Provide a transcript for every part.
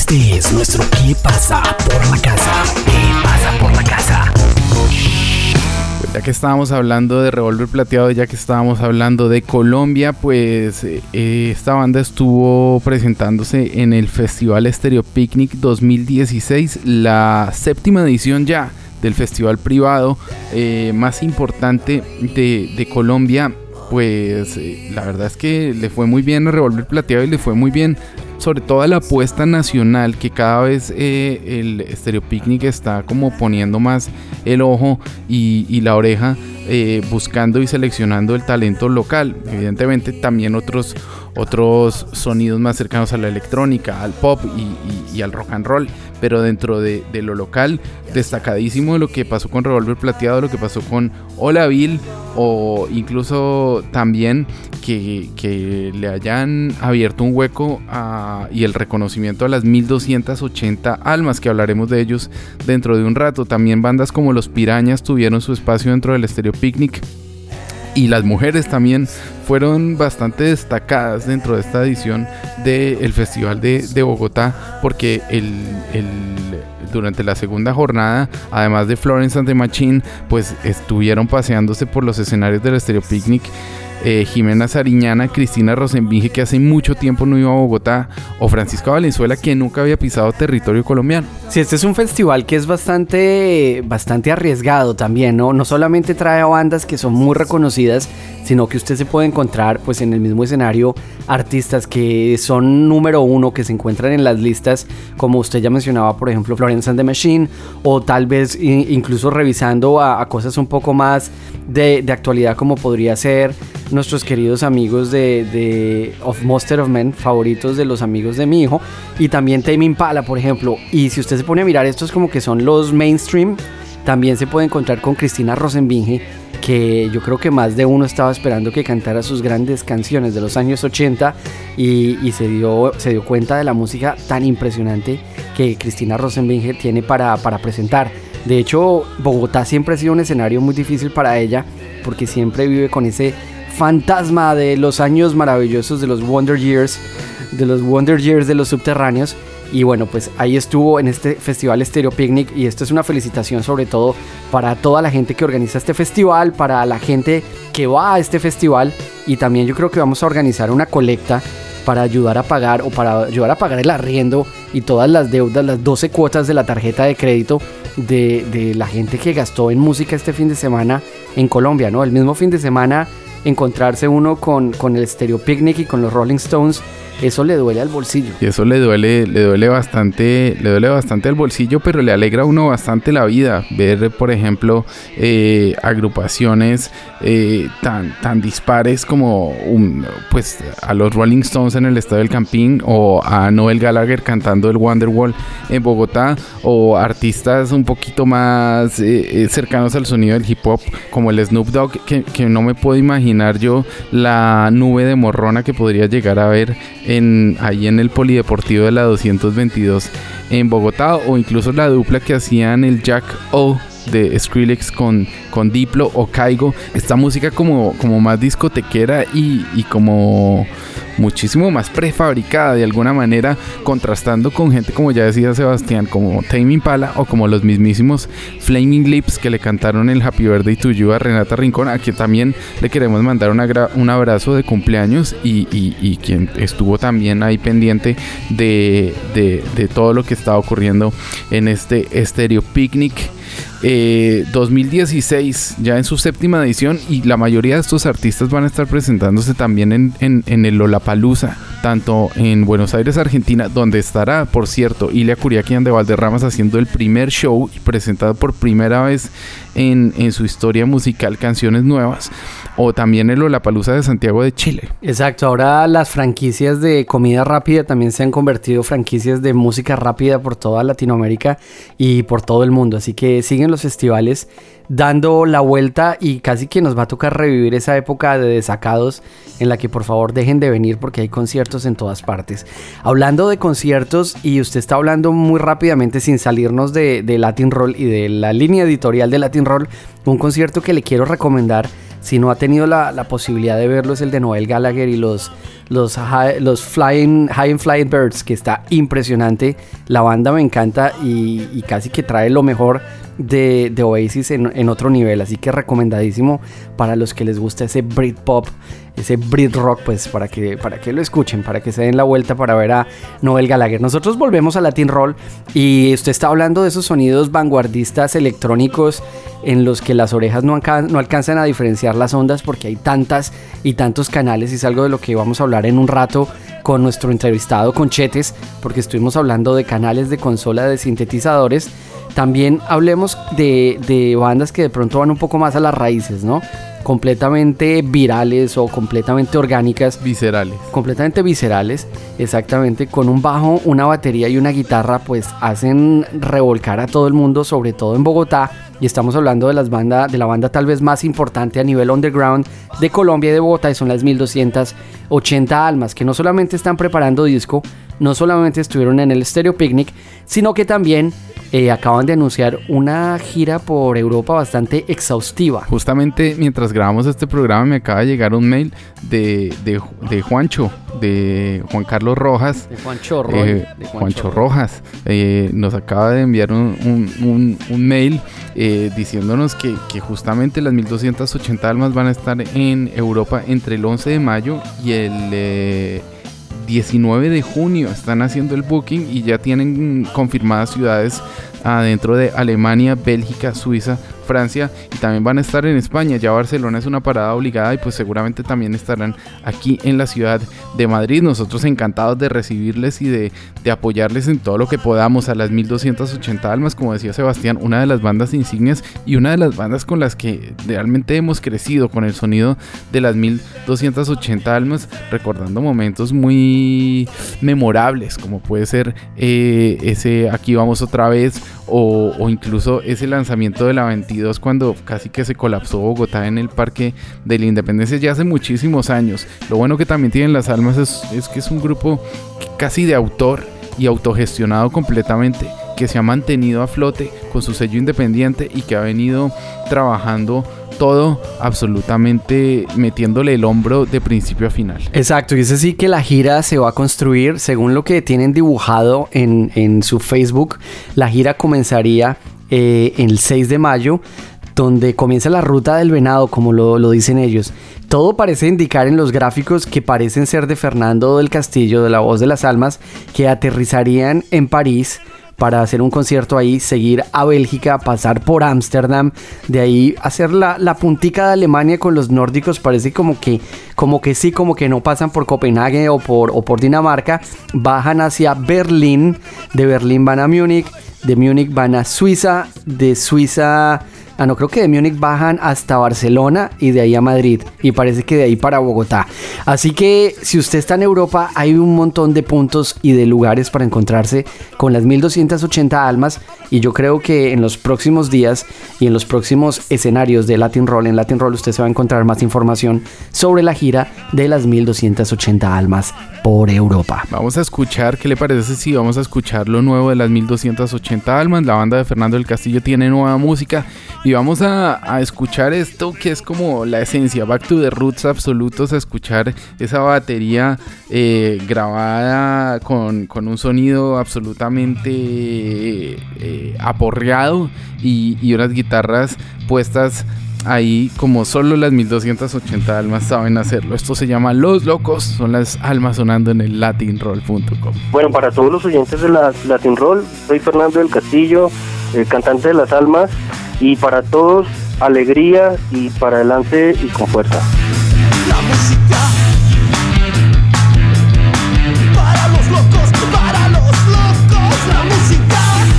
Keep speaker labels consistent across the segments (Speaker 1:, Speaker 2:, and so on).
Speaker 1: Este es nuestro ¿Qué pasa por la casa? ¿Qué pasa por la casa?
Speaker 2: Pues ya que estábamos hablando de Revólver Plateado, ya que estábamos hablando de Colombia, pues esta banda estuvo presentándose en el Festival Estéreo Picnic 2016, la 7ª edición ya del festival privado más importante de Colombia. Pues la verdad es que le fue muy bien a Revólver Plateado y le fue muy bien sobre todo a la apuesta nacional, que cada vez el Estéreo Picnic está como poniendo más el ojo y la oreja, buscando y seleccionando el talento local. Evidentemente también otros sonidos más cercanos a la electrónica, al pop y al rock and roll, pero dentro de lo local, destacadísimo lo que pasó con Revólver Plateado, lo que pasó con Hola Bill, o incluso también que le hayan abierto un hueco y el reconocimiento a las 1280 almas, que hablaremos de ellos dentro de un rato. También bandas como Los Pirañas tuvieron su espacio dentro del Estéreo Picnic, y las mujeres también fueron bastante destacadas dentro de esta edición del Festival de Bogotá, porque durante la segunda jornada, además de Florence and the Machine, pues estuvieron paseándose por los escenarios del Estéreo Picnic Jimena Sariñana, Cristina Rosenbinge, que hace mucho tiempo no iba a Bogotá, o Francisca Valenzuela, que nunca había pisado territorio colombiano.
Speaker 3: Sí, este es un festival que es bastante arriesgado también, ¿no? No solamente trae a bandas que son muy reconocidas, sino que usted se puede encontrar pues en el mismo escenario artistas que son número uno, que se encuentran en las listas, como usted ya mencionaba, por ejemplo, Florence and the Machine, o tal vez incluso revisando a cosas un poco más de actualidad, como podría ser nuestros queridos amigos de Of Monster of Men, favoritos de los amigos de mi hijo, y también Tame Impala, por ejemplo. Y si usted se pone a mirar, estos como que son los mainstream, también se puede encontrar con Cristina Rosenbinge, que yo creo que más de uno estaba esperando que cantara sus grandes canciones de los años 80 y se dio cuenta de la música tan impresionante que Cristina Rosenbinge tiene para presentar. De hecho, Bogotá siempre ha sido un escenario muy difícil para ella, porque siempre vive con ese fantasma de los años maravillosos, de los Wonder Years de los subterráneos. Y bueno, pues ahí estuvo en este Festival Estéreo Picnic, y esto es una felicitación sobre todo para toda la gente que organiza este festival, para la gente que va a este festival, y también yo creo que vamos a organizar una colecta para ayudar a pagar el arriendo y todas las deudas, las 12 cuotas de la tarjeta de crédito de la gente que gastó en música este fin de semana en Colombia, ¿no? El mismo fin de semana encontrarse uno con el Estéreo Picnic y con los Rolling Stones, eso le duele al bolsillo.
Speaker 2: Y eso le duele bastante al bolsillo, pero le alegra a uno bastante la vida. Ver, por ejemplo, agrupaciones tan dispares como pues a los Rolling Stones en el Estadio del Campín, o a Noel Gallagher cantando el Wonderwall en Bogotá, o artistas un poquito más cercanos al sonido del hip hop como el Snoop Dogg, que no me puedo imaginar yo la nube de morrona que podría llegar a ver ahí en el Polideportivo de la 222 en Bogotá, o incluso la dupla que hacían el Jack O de Skrillex con Diplo o Kaigo. Esta música como más discotequera y como muchísimo más prefabricada de alguna manera, contrastando con gente, como ya decía Sebastián, como Tame Impala o como los mismísimos Flaming Lips, que le cantaron el Happy Birthday to You a Renata Rincón, a quien también le queremos mandar un abrazo de cumpleaños, y quien estuvo también ahí pendiente de todo lo que estaba ocurriendo en este Estéreo Picnic 2016, ya en su 7ª edición, y la mayoría de estos artistas van a estar presentándose también en el Lollapalooza, tanto en Buenos Aires, Argentina, donde estará, por cierto, Ilia Curiaquian de Valderramas haciendo el primer show y presentado por primera vez en su historia musical canciones nuevas, o también el Lollapalooza de Santiago de Chile.
Speaker 3: Exacto, ahora las franquicias de comida rápida también se han convertido en franquicias de música rápida por toda Latinoamérica y por todo el mundo, así que siguen los festivales dando la vuelta, y casi que nos va a tocar revivir esa época de desacados en la que por favor dejen de venir, porque hay conciertos en todas partes. Hablando de conciertos, y usted está hablando muy rápidamente sin salirnos de Latin Roll y de la línea editorial de Latin Roll, un concierto que le quiero recomendar si no ha tenido la posibilidad de verlo, es el de Noel Gallagher y los High and Flying Birds, que está impresionante. La banda me encanta y casi que trae lo mejor de Oasis en otro nivel, así que recomendadísimo para los que les gusta ese Britpop, ese Britrock, pues para que lo escuchen, para que se den la vuelta para ver a Noel Gallagher. Nosotros volvemos a Latin Roll y usted está hablando de esos sonidos vanguardistas electrónicos en los que las orejas no alcanzan a diferenciar las ondas porque hay tantas y tantos canales, y es algo de lo que vamos a hablar en un rato con nuestro entrevistado, con Chetes, porque estuvimos hablando de canales de consola, de sintetizadores. También hablemos de bandas que de pronto van un poco más a las raíces, ¿no? Completamente virales o completamente orgánicas.
Speaker 2: Viscerales. Completamente
Speaker 3: viscerales, exactamente. Con un bajo, una batería y una guitarra, pues hacen revolcar a todo el mundo, sobre todo en Bogotá. Y estamos hablando de la banda tal vez más importante a nivel underground de Colombia y de Bogotá, y son las 1280 Almas, que no solamente están preparando disco, no solamente estuvieron en el Stereo Picnic, sino que también acaban de anunciar una gira por Europa bastante exhaustiva.
Speaker 2: Justamente mientras grabamos este programa me acaba de llegar un mail de Juancho, de Juan Carlos Rojas.
Speaker 3: De Juancho
Speaker 2: Rojas. Nos acaba de enviar un mail diciéndonos que justamente las 1280 Almas van a estar en Europa entre el 11 de mayo y el 19 de junio. Están haciendo el booking y ya tienen confirmadas ciudades adentro de Alemania, Bélgica, Suiza, Francia, y también van a estar en España. Ya Barcelona es una parada obligada y pues seguramente también estarán aquí en la ciudad de Madrid. Nosotros encantados de recibirles y de apoyarles en todo lo que podamos a las 1280 Almas, como decía Sebastián, una de las bandas insignias y una de las bandas con las que realmente hemos crecido con el sonido de las 1280 Almas, recordando momentos muy memorables, como puede ser ese Aquí Vamos Otra Vez, o incluso ese lanzamiento de la 22 cuando casi que se colapsó Bogotá en el Parque de la Independencia ya hace muchísimos años. Lo bueno que también tienen Las Almas es que es un grupo casi de autor y autogestionado completamente, que se ha mantenido a flote con su sello independiente y que ha venido trabajando todo absolutamente metiéndole el hombro de principio a final.
Speaker 3: Exacto, y es así que la gira se va a construir según lo que tienen dibujado en su Facebook. La gira comenzaría el 6 de mayo, donde comienza la Ruta del Venado, como lo dicen ellos. Todo parece indicar en los gráficos que parecen ser de Fernando del Castillo, de La Voz de las Almas, que aterrizarían en París para hacer un concierto ahí, seguir a Bélgica, pasar por Ámsterdam, de ahí hacer la puntica de Alemania con los nórdicos. Parece como que sí, como que no pasan por Copenhague o por Dinamarca, bajan hacia Berlín, de Berlín van a Múnich, de Múnich van a Suiza, de Suiza... creo que de Múnich bajan hasta Barcelona y de ahí a Madrid, y parece que de ahí para Bogotá. Así que si usted está en Europa, hay un montón de puntos y de lugares para encontrarse con las 1280 Almas, y yo creo que en los próximos días y en los próximos escenarios de Latin Roll, en Latin Roll usted se va a encontrar más información sobre la gira de las 1280 Almas por Europa.
Speaker 2: Vamos a escuchar, ¿qué le parece si vamos a escuchar lo nuevo de las 1280 Almas? La banda de Fernando del Castillo tiene nueva música y vamos a escuchar esto que es como la esencia, back to the roots absolutos, a escuchar esa batería grabada con un sonido absolutamente aporreado y unas guitarras puestas ahí como solo las 1280 Almas saben hacerlo. Esto se llama Los Locos, son las almas sonando en el latinroll.com.
Speaker 4: Bueno, para todos los oyentes de la Latin Roll, soy Fernando del Castillo, cantante de Las Almas, y para todos, alegría y para adelante y con fuerza.
Speaker 5: La música para los locos, la música.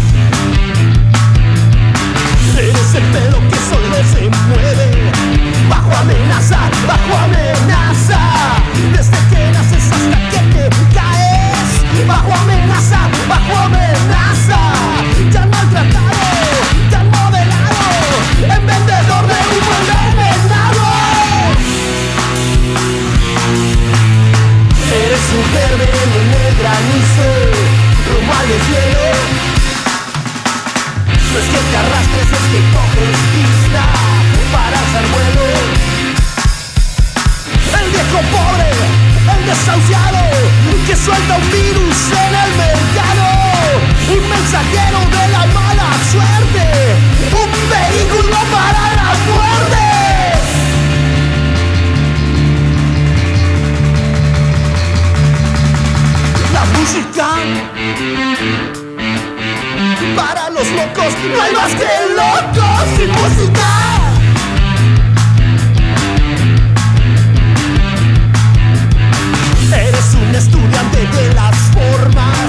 Speaker 5: Eres el pelo que solo se mueve bajo amenaza, desde que naces hasta que te caes, bajo amenaza, ya maltratado, ya modelado, en vendedor de humo envenenado. Eres un veneno en el granizo, rumbo al deshielo. No es que te arrastres, es que coges pista para alzar vuelo. música. Para los locos no hay más que locos sin música. Eres un estudiante de las formas.